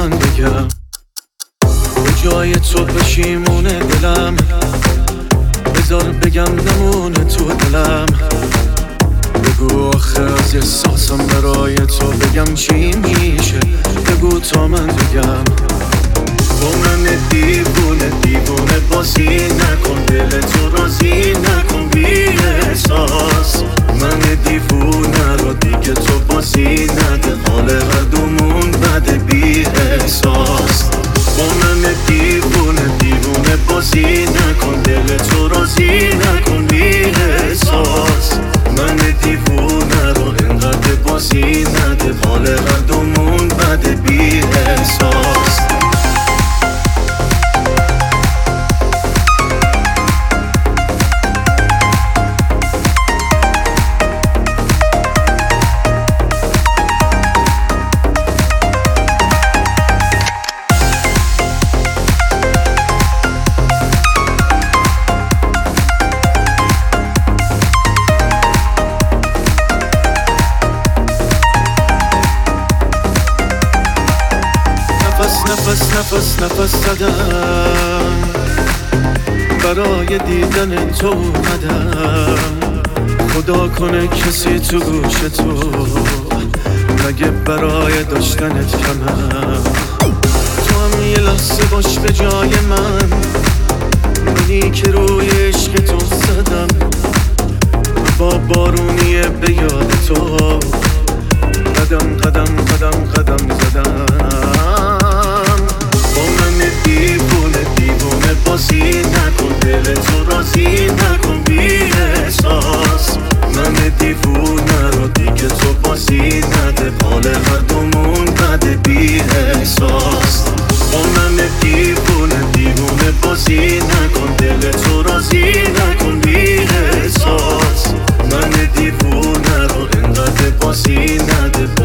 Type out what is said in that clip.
من بگم، به جای تو پشیمونه دلم، بذار بگم نمونه تو دلم. بگو آخه از احساسم برای تو بگم چی میشه، بگو تا من بگم. با من دیوونه دیوونه بازی نکن، دل تو راضی نکن بی احساس. من دیوونه رو دیگه تو بازی نده، حال هر دومون بده بی احساس. با من دیوونه دیوونه بازی نکن، دل تو راضی نکن بی احساس. من دیوونه رو انقدر بازی نده، حال هر دومون بده بی احساس. نفس زدم، برای دیدن تو اومدم. خدا کنه کسی تو گوش تو نگه برای داشتنت کمم. تو هم یه لحظه باش به جای من، منی که روی عشق تو زدم. با بارونیه به یاد تو قدم قدم قدم قدم زدم. با من دیوونه دیوونه بازی نکن، دل تو راضی نکن بی احساس. من دیوونه رو دیگه تو بازی نده، حال هر دومون بده بی احساس. با من دیوونه دیوونه بازی نکن، دل تو راضی نکن بی احساس. من دیوونه رو انقدر بازی نده،